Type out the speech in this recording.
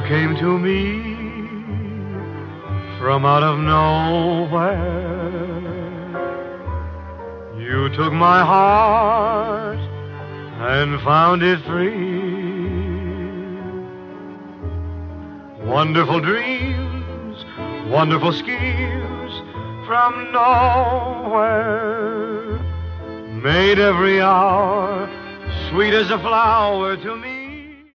You came to me from out of nowhere. You took my heart and found it free. Wonderful dreams, wonderful schemes from nowhere made every hour sweet as a flower to me.